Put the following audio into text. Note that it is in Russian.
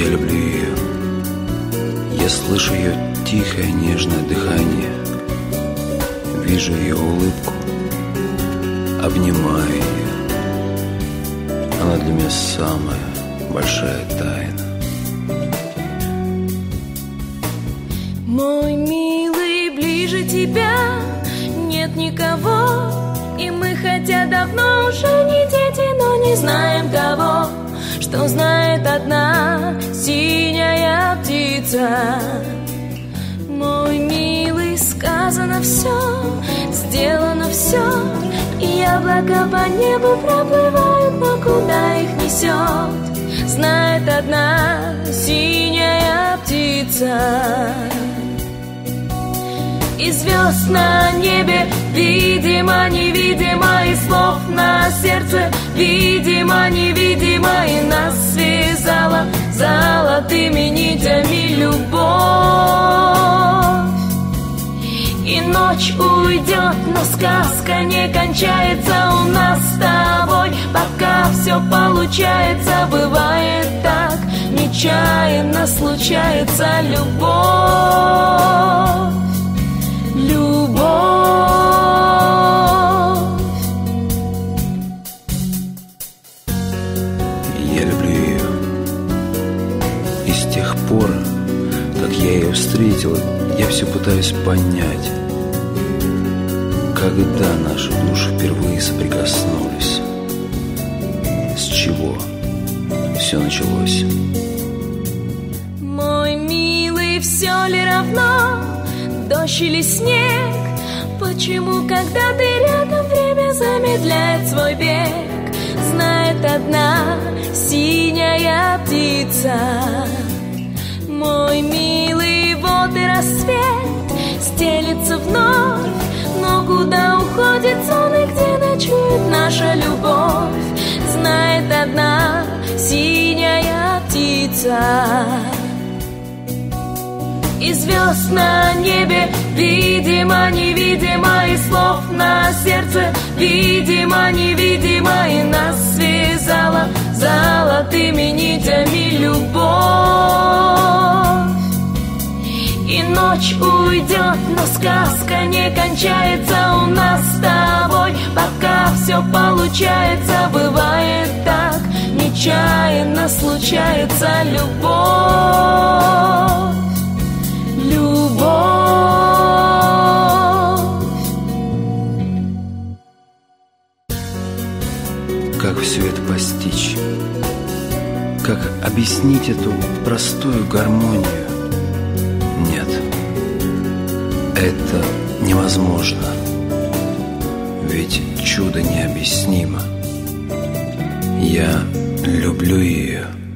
Я люблю ее. Я слышу ее тихое, нежное дыхание, вижу ее улыбку, обнимаю ее. Она для меня самая большая тайна. Мой милый, ближе тебя нет никого, и мы, хотя давно уже не дети, но не знаем того, что знает одна синяя птица. Мой милый, сказано все, сделано все, и облака по небу проплывают, но куда их несет, знает одна синяя птица. И звезд на небе, видимо, невидимо, и слов на сердце, видимо, невидимо, и нас связала золотыми нитями любовь. И ночь уйдет, но сказка не кончается у нас с тобой, пока все получается, бывает так, нечаянно случается любовь. Любовь. Я люблю ее. И с тех пор, как я ее встретил, я все пытаюсь понять, когда наши души впервые соприкоснулись, с чего все началось. Мой милый, все ли равно, дождь или снег? Почему, когда ты рядом, время замедляет свой бег? Знает одна синяя птица. Мой милый, вот и рассвет стелится вновь, но куда уходит сон и где ночует наша любовь? Знает одна синяя птица. И звезд на небе, видимо, невидимо, и слов на сердце, видимо, невидимо, и нас связала золотыми нитями любовь. И ночь уйдет, но сказка не кончается у нас с тобой, пока все получается, бывает так, нечаянно случается любовь. Любовь. Как все это постичь? Как объяснить эту простую гармонию? Нет, это невозможно. Ведь чудо необъяснимо. Я люблю ее.